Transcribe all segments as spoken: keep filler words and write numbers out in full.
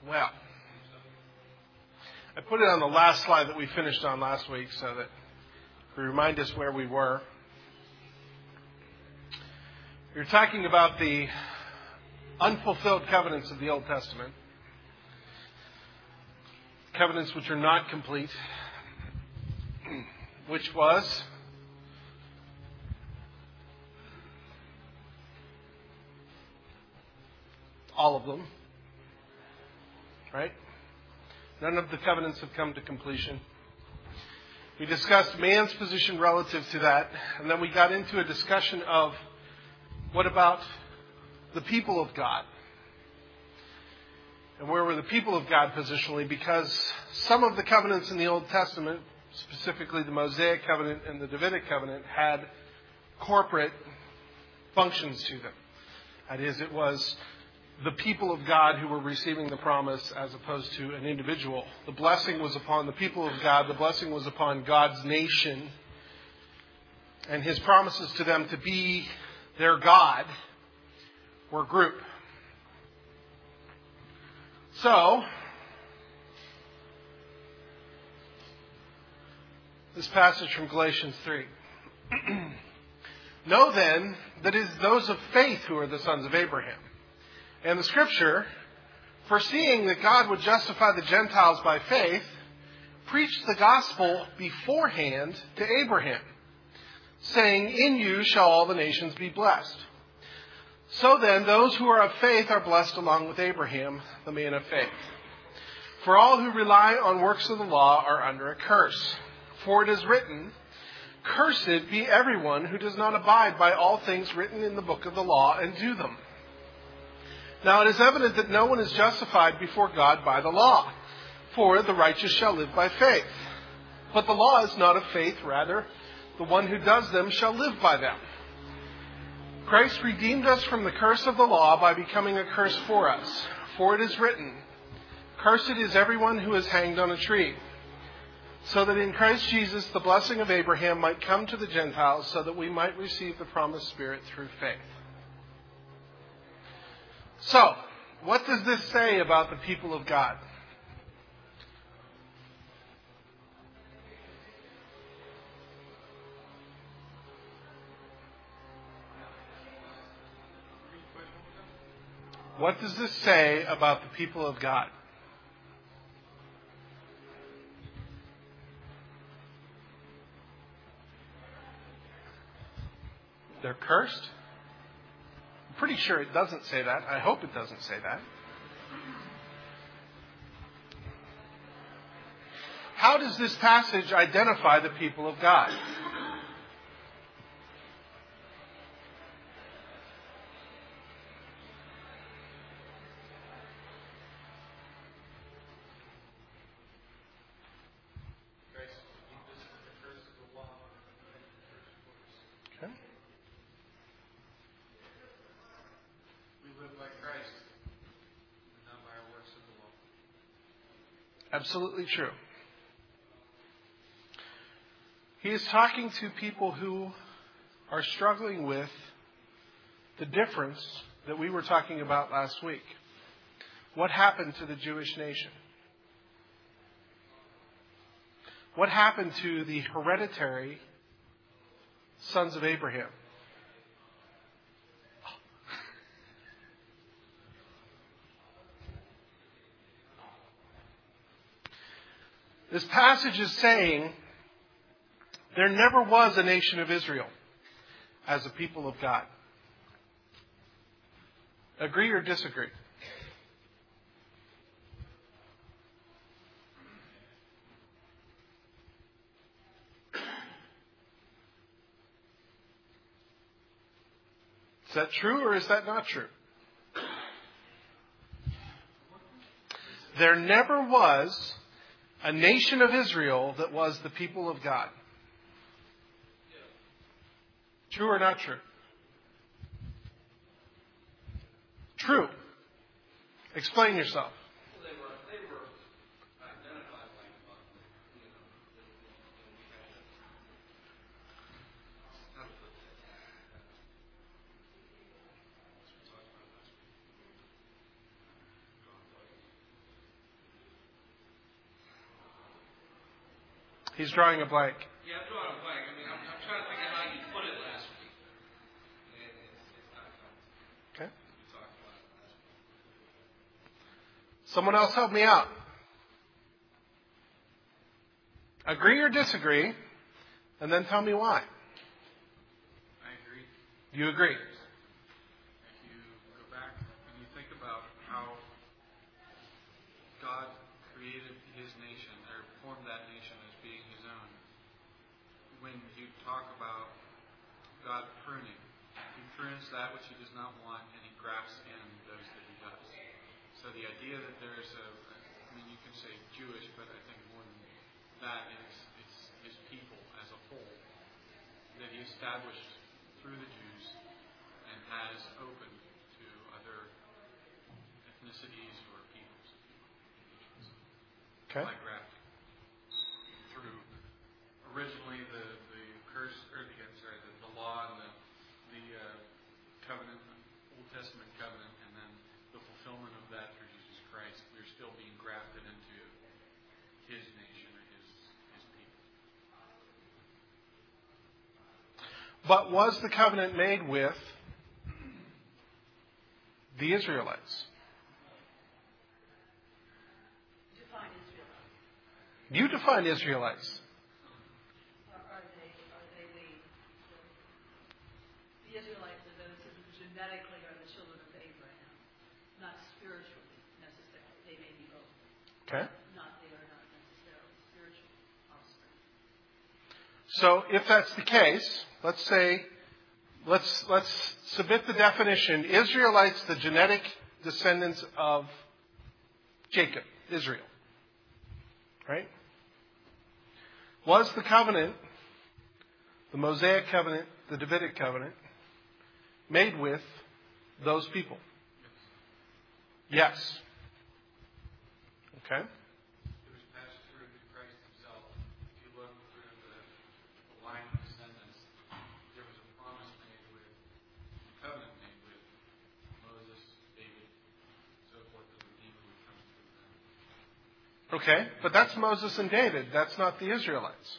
Well, I put it on the last slide that we finished on last week so that we remind us where we were. We were talking about the unfulfilled covenants of the Old Testament. Covenants which are not complete. Which was all of them. Right? None of the covenants have come to completion. We discussed man's position relative to that, and then we got into a discussion of what about the people of God? And where were the people of God positionally? Because some of the covenants in the Old Testament, specifically the Mosaic covenant and the Davidic covenant, had corporate functions to them. That is, it was the people of God who were receiving the promise as opposed to an individual. The blessing was upon the people of God. The blessing was upon God's nation and His promises to them to be their God or group. So, this passage from Galatians three. Know then that it is those of faith who are the sons of Abraham. And the Scripture, foreseeing that God would justify the Gentiles by faith, preached the gospel beforehand to Abraham, saying, "In you shall all the nations be blessed." So then, those who are of faith are blessed along with Abraham, the man of faith. For all who rely on works of the law are under a curse. For it is written, "Cursed be everyone who does not abide by all things written in the book of the law and do them." Now it is evident that no one is justified before God by the law, for the righteous shall live by faith. But the law is not of faith, rather, the one who does them shall live by them. Christ redeemed us from the curse of the law by becoming a curse for us. For it is written, "Cursed is everyone who is hanged on a tree," so that in Christ Jesus the blessing of Abraham might come to the Gentiles, so that we might receive the promised Spirit through faith. So, what does this say about the people of God? What does this say about the people of God? They're cursed? I'm pretty sure it doesn't say that. I hope it doesn't say that. How does this passage identify the people of God? Absolutely true. He is talking to people who are struggling with the difference that we were talking about last week. What happened to the Jewish nation? What happened to the hereditary sons of Abraham? This passage is saying there never was a nation of Israel as a people of God. Agree or disagree? Is that true or is that not true? There never was a nation of Israel that was the people of God. True or not true? True. Explain yourself. Well, they were, they were identified like, you know, how to put that. He's drawing a blank. Yeah, I'm drawing a blank. I mean, I'm, I'm trying to think of how you put it last week. And it's, it's not coming. Okay. We talked about it last week. Someone else help me out. Agree or disagree, and then tell me why. I agree. You agree? If you go back and you think about how God created his nation, or formed that nation as being his own, when you talk about God pruning, he prunes that which he does not want, and he grafts in those that he does. So the idea that there's a, I mean, you can say Jewish, but I think more than that is it's his people as a whole that he established through the Jews and has opened to other ethnicities or peoples. Okay. By grafting. Through originally the, the curse, or the, I'm sorry, the, the law and the, the uh, covenant, the Old Testament covenant, and then the fulfillment of that through Jesus Christ. We're still being grafted into his nation or his, his people. But was the covenant made with the Israelites? Define Israelites. You define Israelites. Are, are they are they the, the the Israelites are those who genetically are the children of Abraham, not spiritually necessarily. They may be both. Okay. Not they are not necessarily spiritual offspring. So if that's the case, let's say, let's let's submit the definition: Israelites, the genetic descendants of Jacob, Israel. Right? Was the covenant, the Mosaic covenant, the Davidic covenant, made with those people? Yes. Okay. It was passed through to Christ himself. If you look through the, the line of descendants, there was a promise made with, a covenant made with Moses, David, so forth, the Redeemer would come through them. Okay, but that's Moses and David. That's not the Israelites.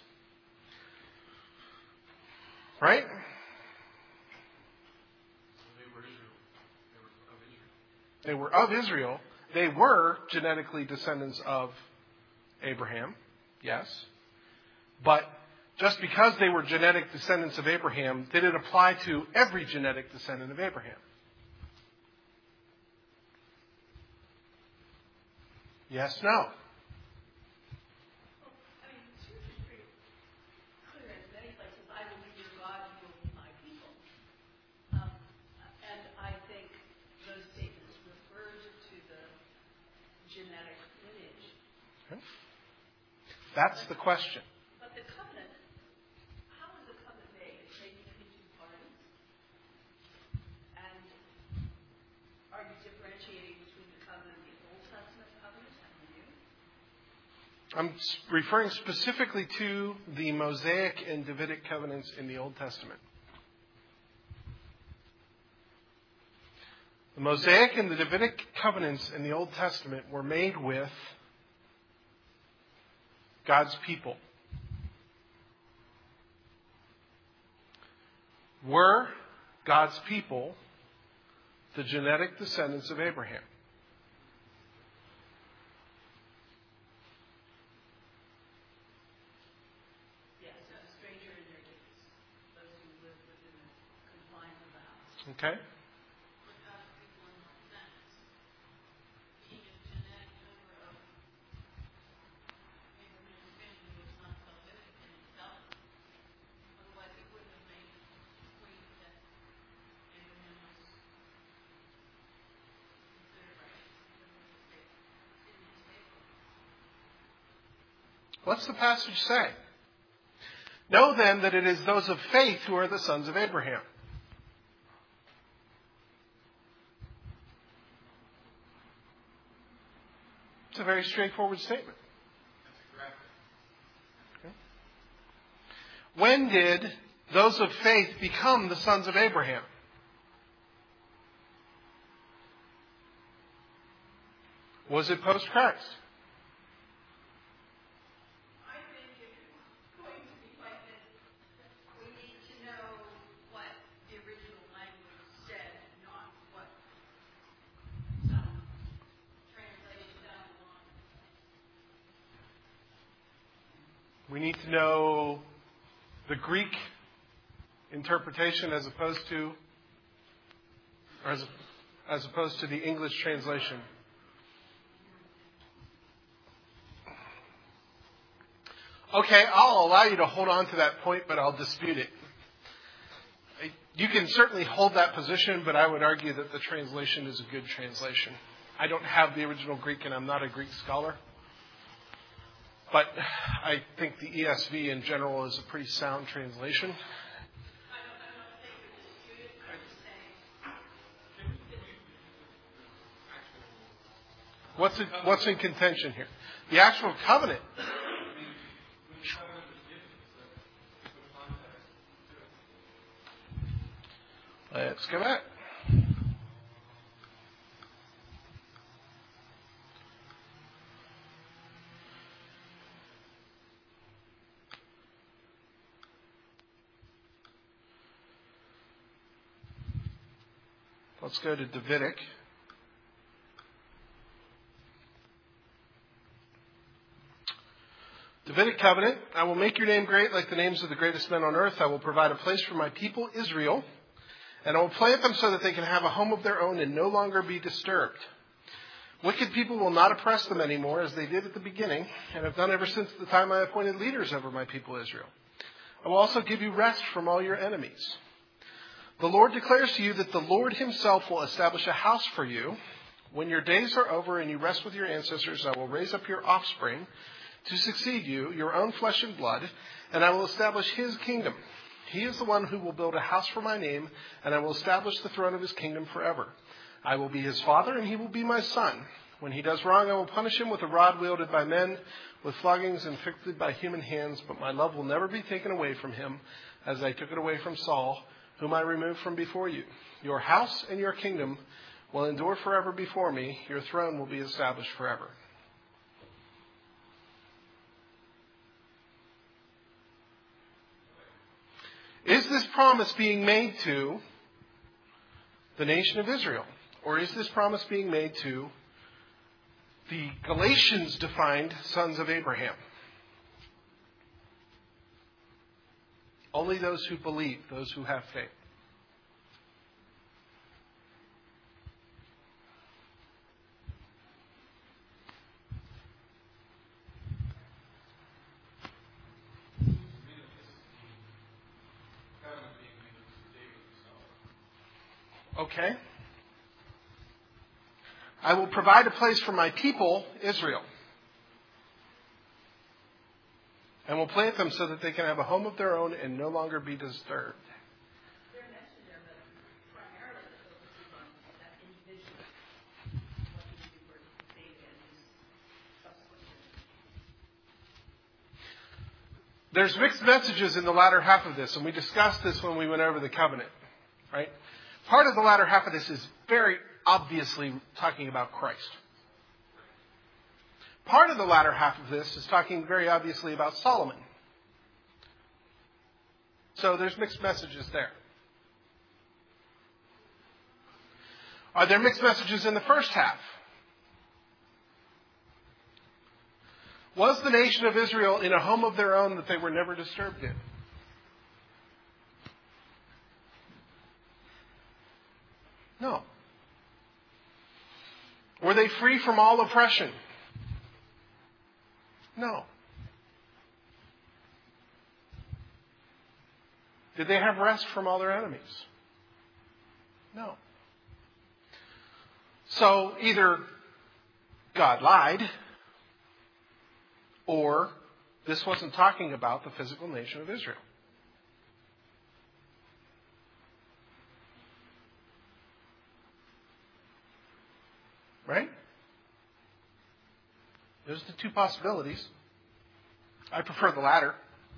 Right? So they were Israel. They were of Israel. They were of Israel. They were genetically descendants of Abraham. Yes. But just because they were genetic descendants of Abraham, did it apply to every genetic descendant of Abraham? Yes, no. Well, I mean, Scripture is pretty clear in many places. I will be your God, you will be my people. Um, and I think those statements referred to the genetic lineage. Okay. That's the question. But the covenant, how is the covenant made? It's made between two parties. And are you differentiating between the covenant, the Old Testament covenant, and the New? I'm s- referring specifically to the Mosaic and Davidic covenants in the Old Testament. The Mosaic and the Davidic covenants in the Old Testament were made with God's people. Were God's people the genetic descendants of Abraham? Yes, a stranger in their gates. Those who live within the confines of the house. Okay? What's the passage say? Know then that it is those of faith who are the sons of Abraham. It's a very straightforward statement. That's correct. Okay. When did those of faith become the sons of Abraham? Was it post-Christ? I think if We need to know the Greek interpretation as opposed to, or as, as opposed to the English translation. Okay, I'll allow you to hold on to that point, but I'll dispute it. You can certainly hold that position, but I would argue that the translation is a good translation. I don't have the original Greek, and I'm not a Greek scholar. But I think the E S V in general is a pretty sound translation. What's in, what's in contention here? The actual covenant. Let's go back. Let's go to Davidic. Davidic covenant. I will make your name great like the names of the greatest men on earth. I will provide a place for my people Israel. And I will plant them so that they can have a home of their own and no longer be disturbed. Wicked people will not oppress them anymore as they did at the beginning and have done ever since the time I appointed leaders over my people Israel. I will also give you rest from all your enemies. The Lord declares to you that the Lord himself will establish a house for you. When your days are over and you rest with your ancestors, I will raise up your offspring to succeed you, your own flesh and blood, and I will establish his kingdom. He is the one who will build a house for my name, and I will establish the throne of his kingdom forever. I will be his father, and he will be my son. When he does wrong, I will punish him with a rod wielded by men, with floggings inflicted by human hands, but my love will never be taken away from him, as I took it away from Saul, whom I removed from before you. Your house and your kingdom will endure forever before me. Your throne will be established forever. Is this promise being made to the nation of Israel? Or is this promise being made to the Galatians defined sons of Abraham? Only those who believe, those who have faith. Okay. I will provide a place for my people, Israel, and will plant them so that they can have a home of their own and no longer be disturbed. They're mentioned there, but primarily the focus is on that individual, what he did for David and his subsequent years. There's mixed messages in the latter half of this, and we discussed this when we went over the covenant, right? Part of the latter half of this is very obviously talking about Christ. Part of the latter half of this is talking very obviously about Solomon. So there's mixed messages there. Are there mixed messages in the first half? Was the nation of Israel in a home of their own that they were never disturbed in? No. Were they free from all oppression? No. Did they have rest from all their enemies? No. So either God lied, or this wasn't talking about the physical nation of Israel. Right? There's the two possibilities. I prefer the latter.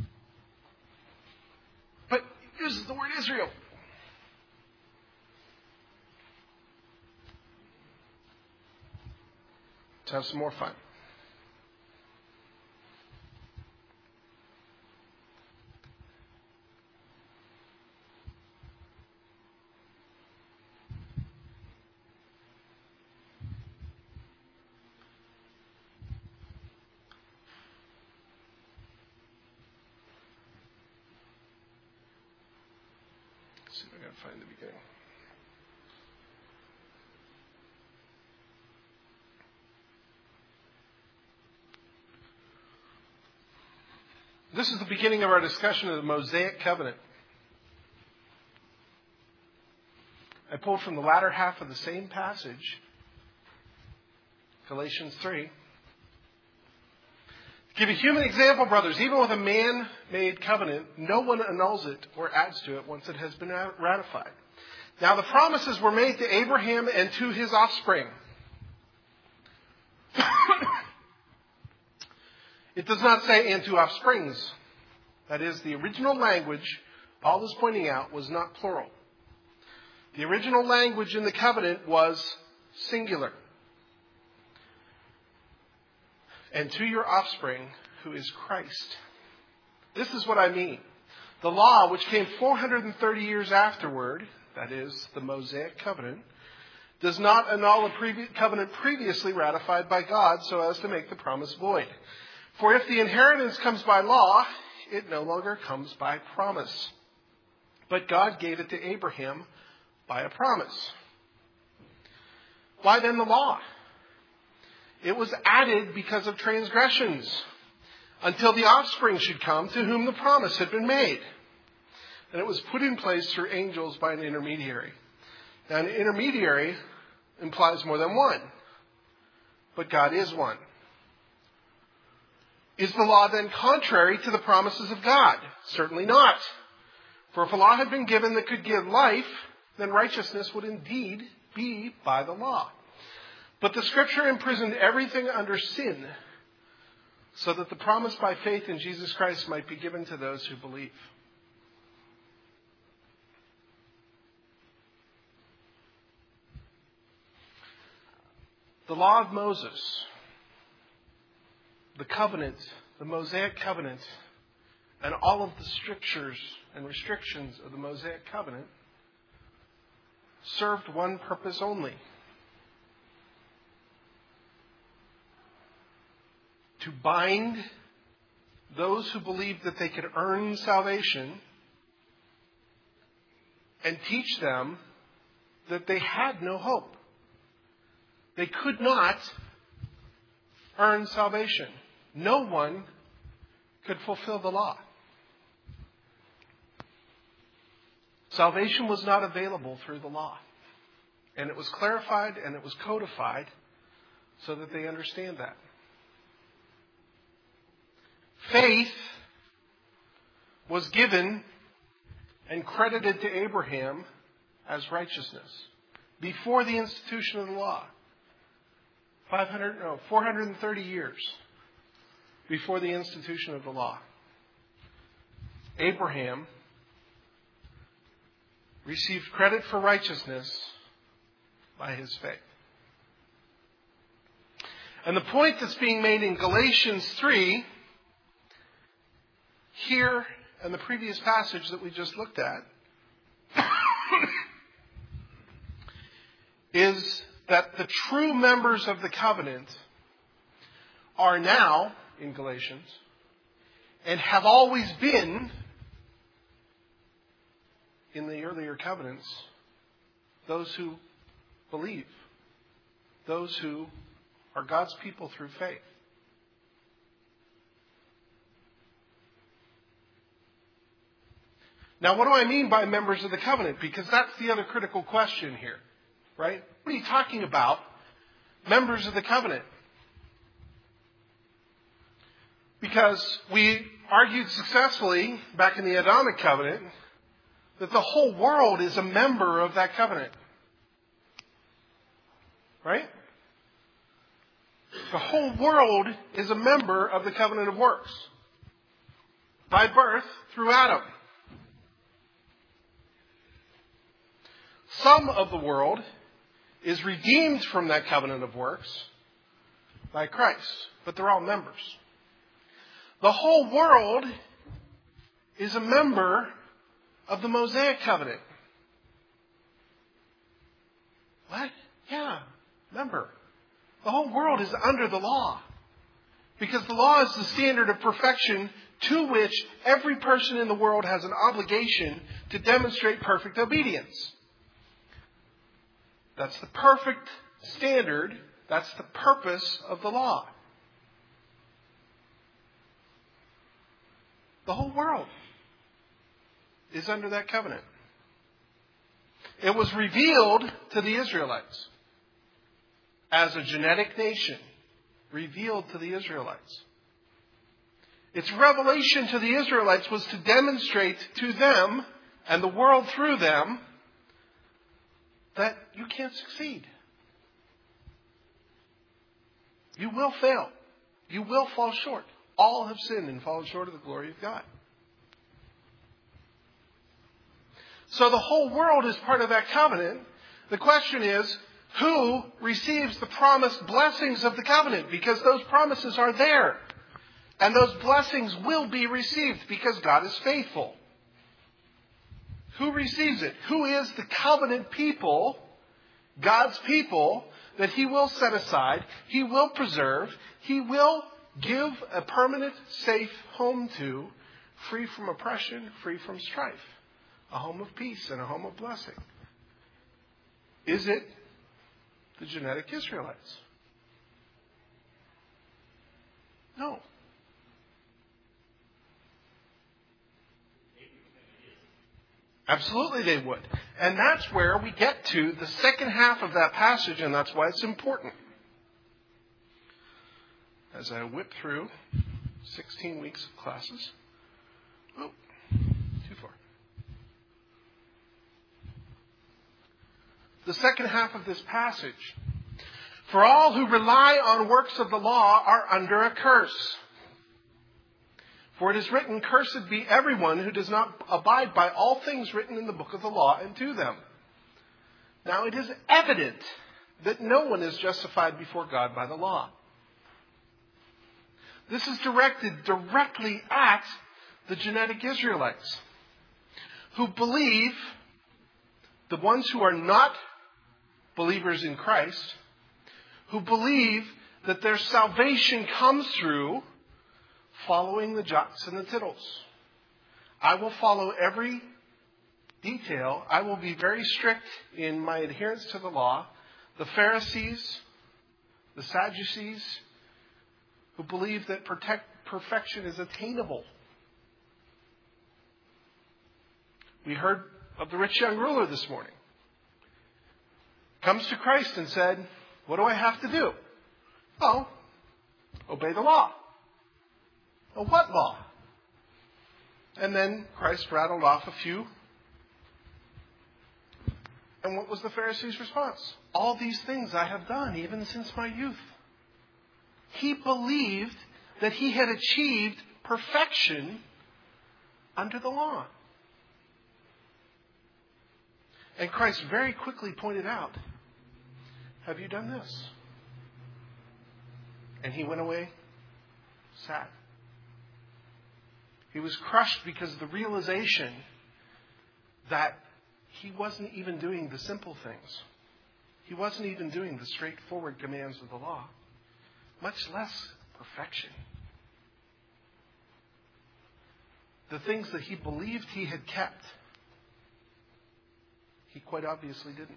But it uses the word Israel. Let's have some more fun. can't find the beginning. This is the beginning of our discussion of the Mosaic covenant. I pulled from the latter half of the same passage, Galatians three. To give a human example, brothers, even with a man-made covenant, no one annuls it or adds to it once it has been ratified. Now the promises were made to Abraham and to his offspring. It does not say and to offsprings. That is, the original language Paul is pointing out was not plural. The original language in the covenant was singular. And to your offspring, who is Christ. This is what I mean. The law, which came four hundred thirty years afterward, that is, the Mosaic covenant, does not annul a previous covenant previously ratified by God so as to make the promise void. For if the inheritance comes by law, it no longer comes by promise. But God gave it to Abraham by a promise. Why then the law? It was added because of transgressions, until the offspring should come to whom the promise had been made. And it was put in place through angels by an intermediary. Now, an intermediary implies more than one, but God is one. Is the law then contrary to the promises of God? Certainly not. For if a law had been given that could give life, then righteousness would indeed be by the law. But the Scripture imprisoned everything under sin, so that the promise by faith in Jesus Christ might be given to those who believe. The law of Moses, the covenant, the Mosaic covenant, and all of the strictures and restrictions of the Mosaic covenant served one purpose only: to bind those who believed that they could earn salvation and teach them that they had no hope. They could not earn salvation. No one could fulfill the law. Salvation was not available through the law. And it was clarified and it was codified so that they understand that. Faith was given and credited to Abraham as righteousness before the institution of the law. five hundred, no, four hundred thirty years before the institution of the law. Abraham received credit for righteousness by his faith. And the point that's being made in Galatians three, here and the previous passage that we just looked at, is that the true members of the covenant are now, in Galatians, and have always been, in the earlier covenants, those who believe, those who are God's people through faith. Now, what do I mean by members of the covenant? Because that's the other critical question here, right? What are you talking about? Members of the covenant. Because we argued successfully back in the Adamic covenant that the whole world is a member of that covenant. Right? The whole world is a member of the covenant of works. By birth through Adam. Some of the world is redeemed from that covenant of works by Christ, but they're all members. The whole world is a member of the Mosaic covenant. What? Yeah, member. The whole world is under the law, because the law is the standard of perfection to which every person in the world has an obligation to demonstrate perfect obedience. That's the perfect standard. That's the purpose of the law. The whole world is under that covenant. It was revealed to the Israelites as a genetic nation, revealed to the Israelites. Its revelation to the Israelites was to demonstrate to them and the world through them that you can't succeed. You will fail. You will fall short. All have sinned and fallen short of the glory of God. So the whole world is part of that covenant. The question is, who receives the promised blessings of the covenant? Because those promises are there. And those blessings will be received because God is faithful. Who receives it? Who is the covenant people, God's people, that He will set aside, He will preserve, He will give a permanent, safe home to, free from oppression, free from strife, a home of peace and a home of blessing? Is it the genetic Israelites? No. Absolutely they would. And that's where we get to the second half of that passage, and that's why it's important. As I whip through sixteen weeks of classes. Oh, too far. The second half of this passage. For all who rely on works of the law are under a curse. For it is written, cursed be everyone who does not abide by all things written in the book of the law and do them. Now it is evident that no one is justified before God by the law. This is directed directly at the genetic Israelites who believe, the ones who are not believers in Christ, who believe that their salvation comes through following the jots and the tittles. I will follow every detail. I will be very strict in my adherence to the law. The Pharisees, the Sadducees, who believe that protect, perfection is attainable. We heard of the rich young ruler this morning. Comes to Christ and said, what do I have to do? Oh, obey the law. Well, what law? And then Christ rattled off a few. And what was the Pharisees' response? All these things I have done, even since my youth. He believed that he had achieved perfection under the law. And Christ very quickly pointed out, have you done this? And he went away sad. He was crushed because of the realization that he wasn't even doing the simple things. He wasn't even doing the straightforward commands of the law, much less perfection. The things that he believed he had kept, he quite obviously didn't.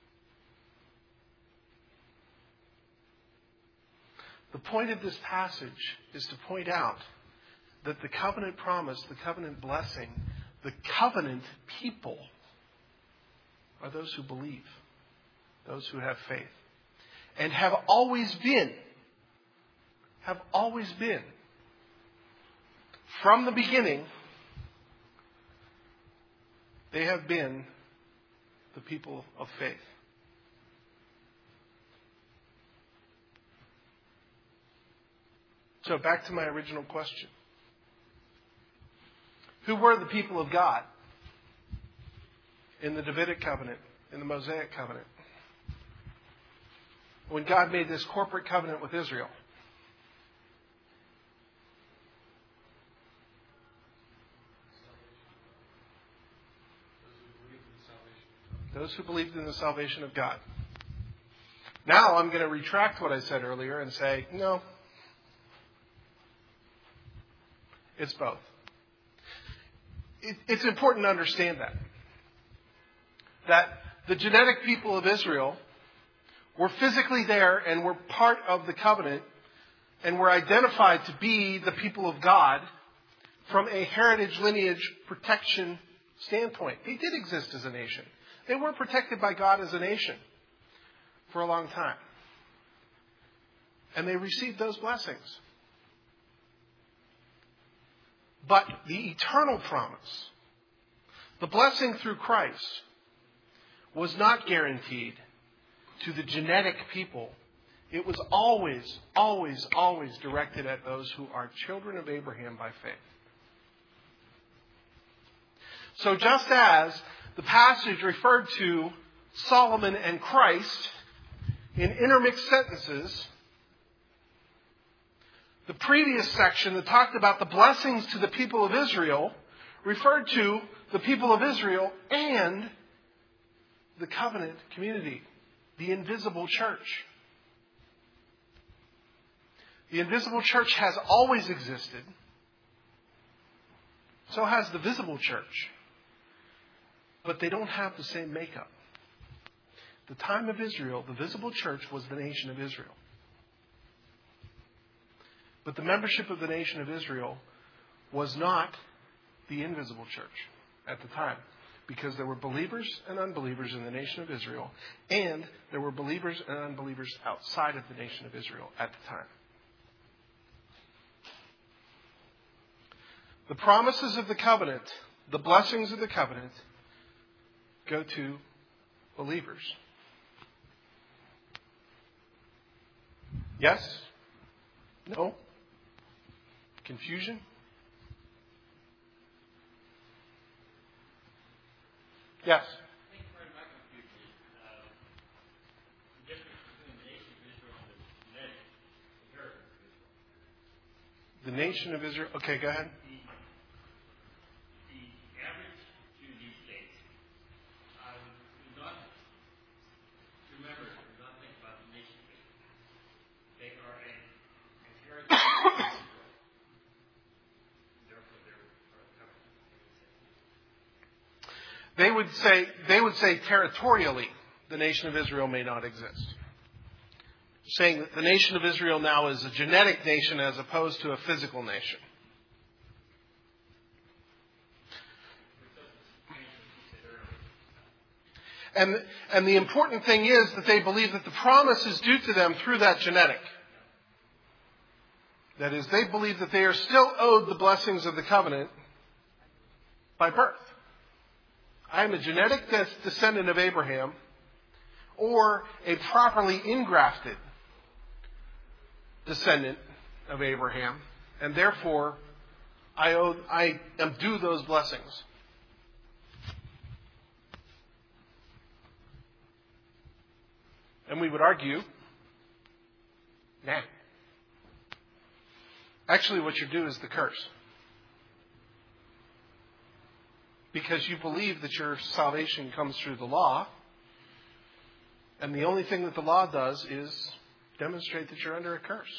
The point of this passage is to point out that the covenant promise, the covenant blessing, the covenant people are those who believe, those who have faith, and have always been, have always been, from the beginning, they have been the people of faith. So back to my original question. Who were the people of God in the Davidic covenant, in the Mosaic covenant? When God made this corporate covenant with Israel. Those who believed in the salvation of God. Now I'm going to retract what I said earlier and say, no. It's both. It, it's important to understand that. That the genetic people of Israel were physically there and were part of the covenant and were identified to be the people of God from a heritage, lineage, protection standpoint. They did exist as a nation. They were protected by God as a nation for a long time. And they received those blessings. But the eternal promise, the blessing through Christ, was not guaranteed to the genetic people. It was always, always, always directed at those who are children of Abraham by faith. So just as the passage referred to Solomon and Christ in intermixed sentences, the previous section that talked about the blessings to the people of Israel referred to the people of Israel and the covenant community, the invisible church. The invisible church has always existed. So has the visible church. But they don't have the same makeup. At the time of Israel, the visible church was the nation of Israel. But the membership of the nation of Israel was not the invisible church at the time. Because there were believers and unbelievers in the nation of Israel. And there were believers and unbelievers outside of the nation of Israel at the time. The promises of the covenant, the blessings of the covenant, go to believers. Yes? No? Confusion? Yes? I think part of my confusion is uh, the difference between the nation of Israel and the genetic inheritance of Israel. The nation of Israel. Okay, go ahead. The, the average Jew these days uh, does not remember, does not think about the nation of Israel. They are a inheritance of Israel. Therefore, they're part of the covenant. They would say, they would say territorially, the nation of Israel may not exist. Saying that the nation of Israel now is a genetic nation as opposed to a physical nation. And, and the important thing is that they believe that the promise is due to them through that genetic. That is, they believe that they are still owed the blessings of the covenant by birth. I am a genetic descendant of Abraham, or a properly ingrafted descendant of Abraham, and therefore I owe, I am due those blessings. And we would argue, nah. Actually, what you're due is the curse. Because you believe that your salvation comes through the law. And the only thing that the law does is demonstrate that you're under a curse.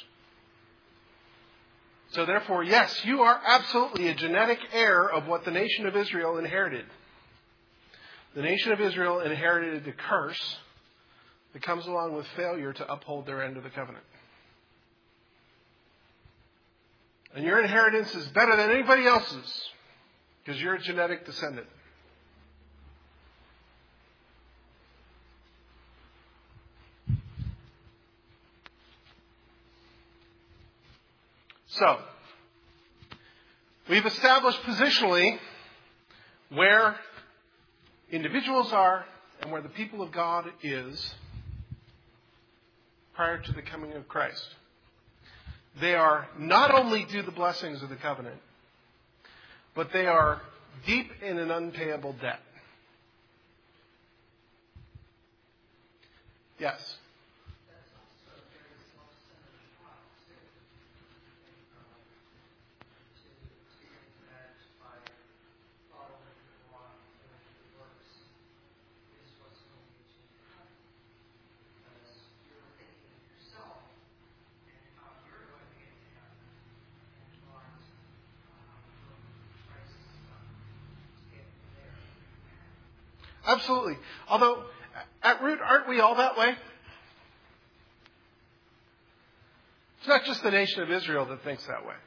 So therefore, yes, you are absolutely a genetic heir of what the nation of Israel inherited. The nation of Israel inherited the curse that comes along with failure to uphold their end of the covenant. And your inheritance is better than anybody else's. Because you're a genetic descendant. So, we've established positionally where individuals are and where the people of God is prior to the coming of Christ. They are not only due the blessings of the covenant, but they are deep in an unpayable debt. Yes? Absolutely. Although, at root, aren't we all that way? It's not just the nation of Israel that thinks that way.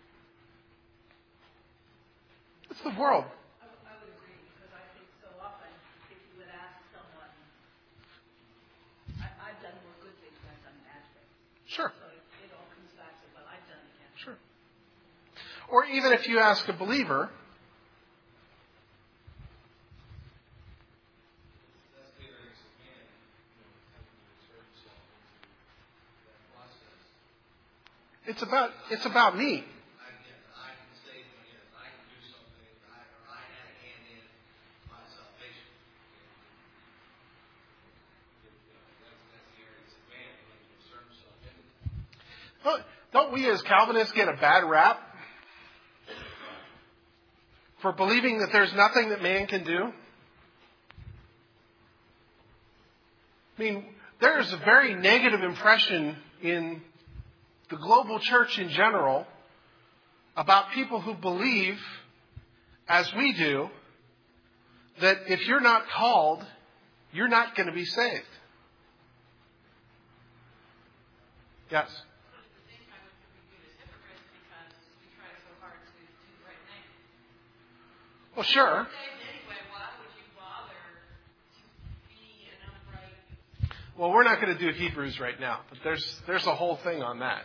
It's the world. I, I would agree, because I think so often, if you would ask someone, I, I've done more good things than I've done bad things. Sure. So it, it all comes back to, well, I've done it. Sure. Or even if you ask a believer, That's the areas of man, you know, having to insert himself into that process. it's about it's about me. I get it. I can say to him, I can do something, I, or I had a hand in my salvation. And, you know, that's, that's the areas of man, when he insert himself into that. Don't, don't we as Calvinists get a bad rap for believing that there's nothing that man can do? I mean, there's a very negative impression in the global church in general about people who believe, as we do, that if you're not called, you're not going to be saved. Yes? At the same time, we could be viewed as hypocrites because we try so hard to do the right thing. Well, sure. Saved anyway, why would you bother to be an upright? Well, we're not going to do Hebrews right now, but there's there's a whole thing on that.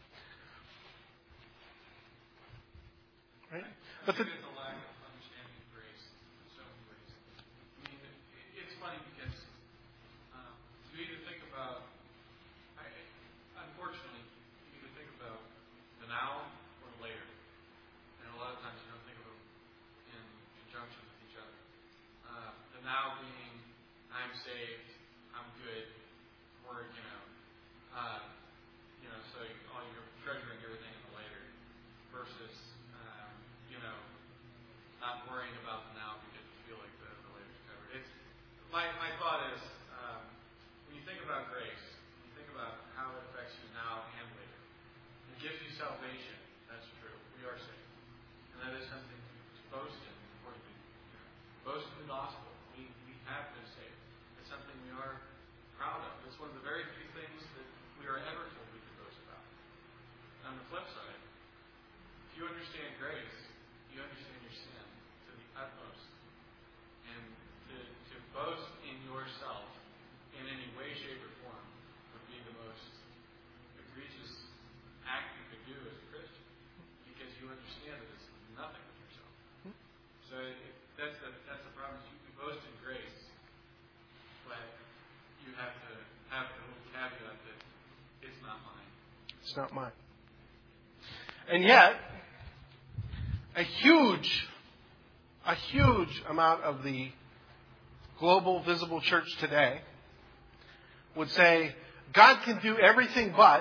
Right? But the, It's a lack of understanding of grace, so grace. I mean, it, it's funny because um, you either think about, I, unfortunately, you either think about the now or the later, and a lot of times you don't think of them in conjunction with each other. Uh, the now being, I'm saved, I'm good, or you know, uh, you know, so all you're treasuring everything in the later, versus um, you know, not worrying about the now because you feel like the, the later's covered. It's my my thought is um, when you think about grace, when you think about how it affects you now and later, it gives you salvation. That's true. We are saved, and that is something to boast in. According to you know, boast in the gospel. We we have been saved. It's something we are proud of. It's one of the very few things that we are ever told we can boast about. On the flip side, if you understand grace, you understand your sin to the utmost. And to, to boast in yourself in any way, shape, or form would be the most egregious act you could do as a Christian, because you understand that it's nothing of yourself. So it, that's the that's the problem. You can boast in grace, but you have to have the little caveat that it's not mine. it's not mine. And yet, a huge, a huge amount of the global visible church today would say, God can do everything but.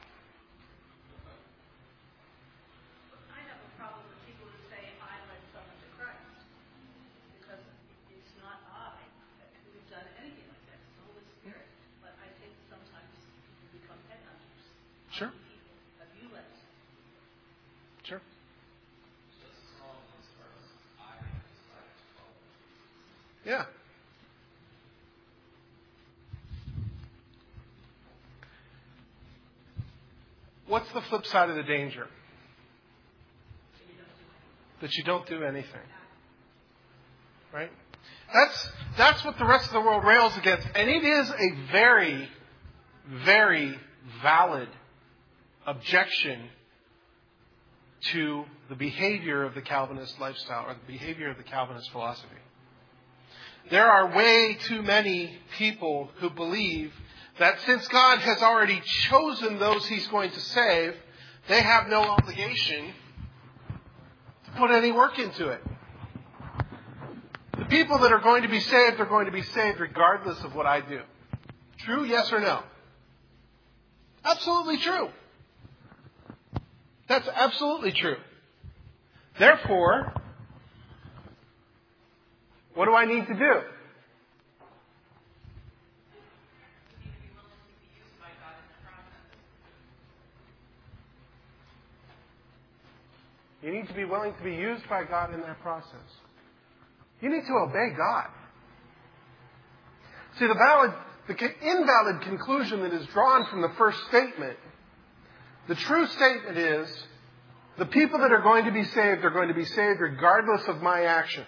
I have a problem with people who say, I led someone to Christ. Because it's not I who's done anything like that. It's the Holy Spirit. But I think sometimes people become headhunters. Sure. People, have you led someone? Sure. So this is all as far as I decided to follow. Yeah. What's the flip side of the danger? That you don't do anything. Right? That's that's what the rest of the world rails against. And it is a very, very valid objection to the behavior of the Calvinist lifestyle or the behavior of the Calvinist philosophy. There are way too many people who believe that since God has already chosen those He's going to save, they have no obligation to put any work into it. The people that are going to be saved are going to be saved regardless of what I do. True, yes or no? Absolutely true. That's absolutely true. Therefore, what do I need to do? You need to be willing to be used by God in that process. You need to obey God. See, the valid, the invalid conclusion that is drawn from the first statement, the true statement is, the people that are going to be saved are going to be saved regardless of my actions.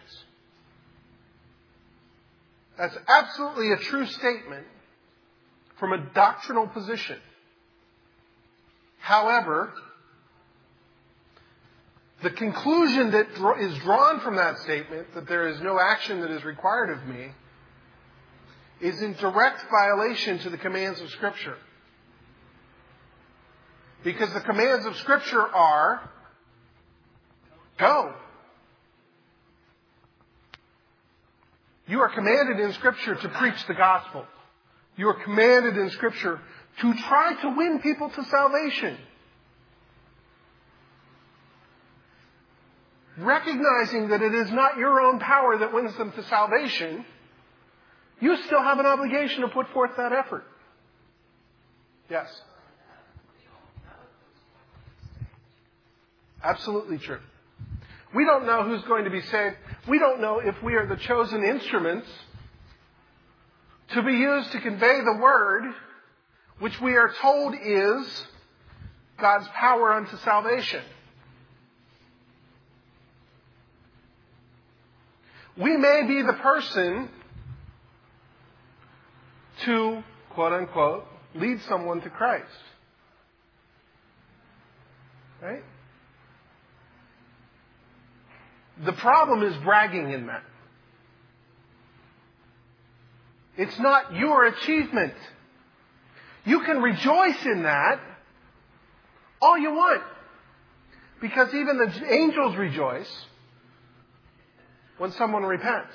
That's absolutely a true statement from a doctrinal position. However, the conclusion that is drawn from that statement, that there is no action that is required of me, is in direct violation to the commands of Scripture. Because the commands of Scripture are, go. You are commanded in Scripture to preach the gospel. You are commanded in Scripture to try to win people to salvation. Recognizing that it is not your own power that wins them to salvation, you still have an obligation to put forth that effort. Yes? Absolutely true. We don't know who's going to be saved. We don't know if we are the chosen instruments to be used to convey the word, which we are told is God's power unto salvation. We may be the person to, quote unquote, lead someone to Christ. Right? The problem is bragging in that. It's not your achievement. You can rejoice in that all you want. Because even the angels rejoice when someone repents.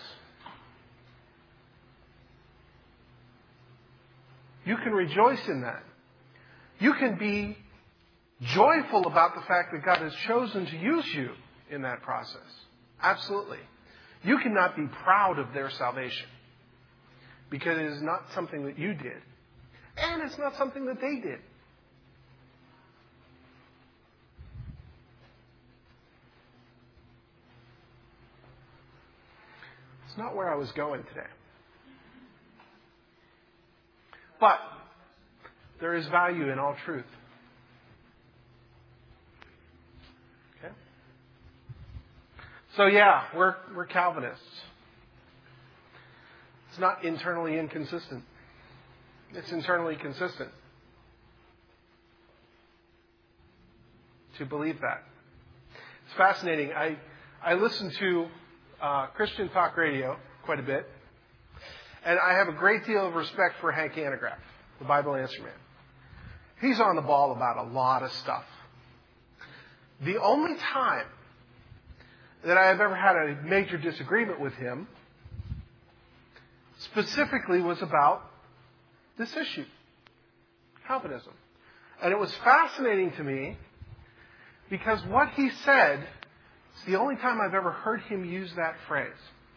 You can rejoice in that. You can be joyful about the fact that God has chosen to use you in that process. Absolutely. You cannot be proud of their salvation because it is not something that you did. And it's not something that they did. It's not where I was going today. But there is value in all truth. Okay? So yeah, we're we're Calvinists. It's not internally inconsistent. It's internally consistent to believe that. It's fascinating. I I listen to uh, Christian talk radio quite a bit, and I have a great deal of respect for Hank Hanegraaff, the Bible Answer Man. He's on the ball about a lot of stuff. The only time that I have ever had a major disagreement with him specifically was about this issue, Calvinism. And it was fascinating to me because what he said is the only time I've ever heard him use that phrase.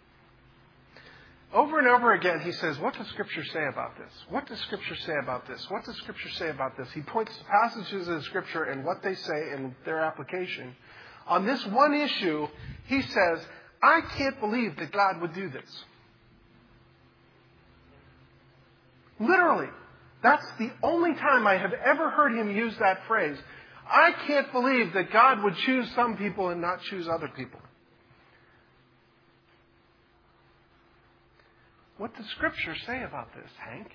Over and over again, he says, what does Scripture say about this? What does Scripture say about this? What does Scripture say about this? He points to passages in Scripture and what they say and their application. On this one issue, he says, I can't believe that God would do this. Literally. That's the only time I have ever heard him use that phrase. I can't believe that God would choose some people and not choose other people. What does Scripture say about this, Hank?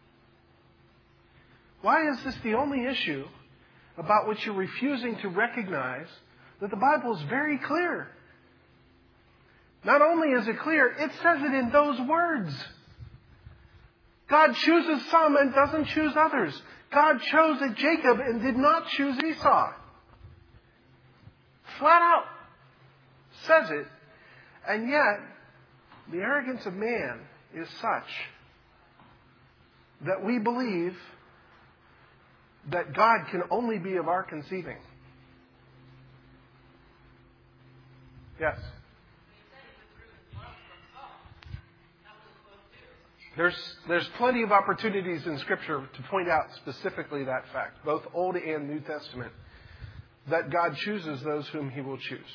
Why is this the only issue about which you're refusing to recognize that the Bible is very clear? Not only is it clear, it says it in those words. God chooses some and doesn't choose others. God chose Jacob and did not choose Esau. Flat out says it. And yet, the arrogance of man is such that we believe that God can only be of our conceiving. Yes? There's, there's plenty of opportunities in Scripture to point out specifically that fact, both Old and New Testament, that God chooses those whom He will choose.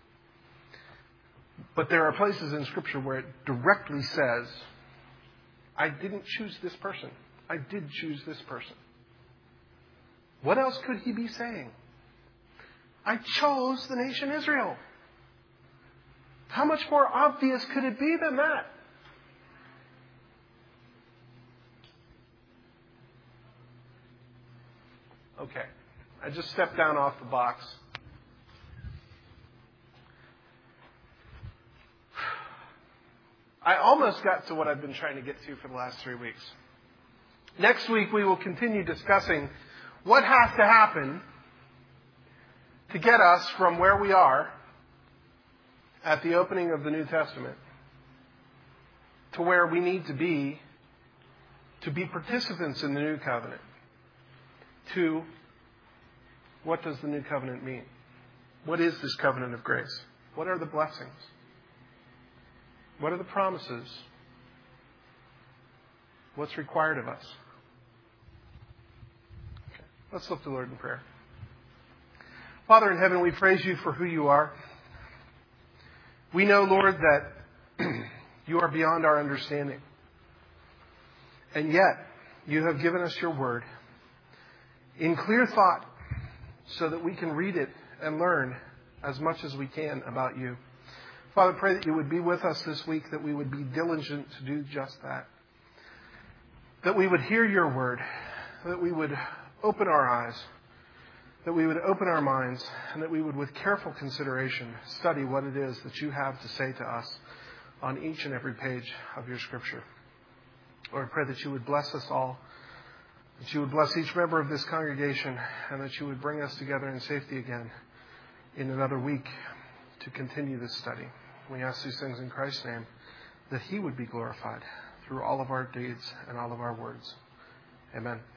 But there are places in Scripture where it directly says, I didn't choose this person. I did choose this person. What else could he be saying? I chose the nation Israel. How much more obvious could it be than that? Okay. I just stepped down off the box. I almost got to what I've been trying to get to for the last three weeks. Next week we will continue discussing what has to happen to get us from where we are at the opening of the New Testament to where we need to be to be participants in the New Covenant. To what does the New Covenant mean? What is this covenant of grace? What are the blessings? What are the promises? What's required of us? Okay. Let's look to the Lord in prayer. Father in heaven, we praise you for who you are. We know, Lord, that you are beyond our understanding. And yet, you have given us your word in clear thought so that we can read it and learn as much as we can about you. Father, pray that you would be with us this week, that we would be diligent to do just that. That we would hear your word, that we would open our eyes, that we would open our minds, and that we would, with careful consideration, study what it is that you have to say to us on each and every page of your Scripture. Lord, I pray that you would bless us all, that you would bless each member of this congregation, and that you would bring us together in safety again in another week to continue this study. We ask these things in Christ's name, that he would be glorified through all of our deeds and all of our words. Amen.